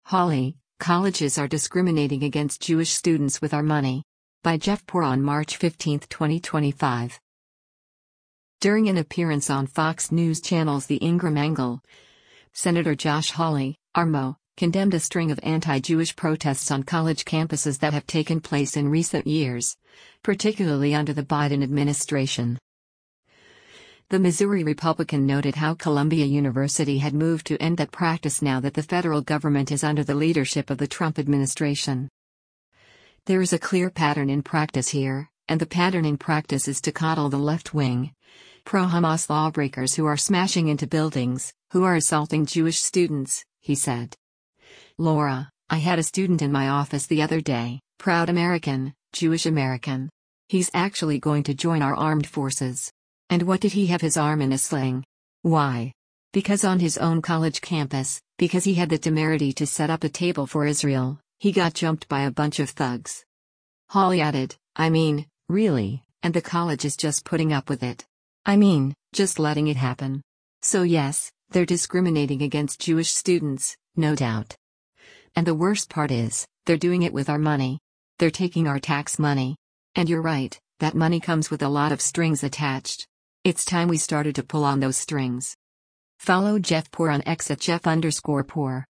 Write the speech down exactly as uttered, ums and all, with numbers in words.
Hawley, colleges are discriminating against Jewish students with our money. By Jeff Poor on March fifteenth, twenty twenty-five. During an appearance on Fox News Channel's The Ingram Angle, Senator Josh Hawley, R M O, condemned a string of anti-Jewish protests on college campuses that have taken place in recent years, particularly under the Biden administration. The Missouri Republican noted how Columbia University had moved to end that practice now that the federal government is under the leadership of the Trump administration. There is a clear pattern in practice here, and the pattern in practice is to coddle the left-wing, pro-Hamas lawbreakers who are smashing into buildings, who are assaulting Jewish students, he said. Laura, I had a student in my office the other day, proud American, Jewish American. He's actually going to join our armed forces. And what did he have his arm in a sling? Why? Because on his own college campus, because he had the temerity to set up a table for Israel, he got jumped by a bunch of thugs. Hawley added, I mean, really, and the college is just putting up with it. I mean, just letting it happen. So yes, they're discriminating against Jewish students, no doubt. And the worst part is, they're doing it with our money. They're taking our tax money. And you're right, that money comes with a lot of strings attached. It's time we started to pull on those strings. Follow Jeff Poor on X at Jeff underscore Poor.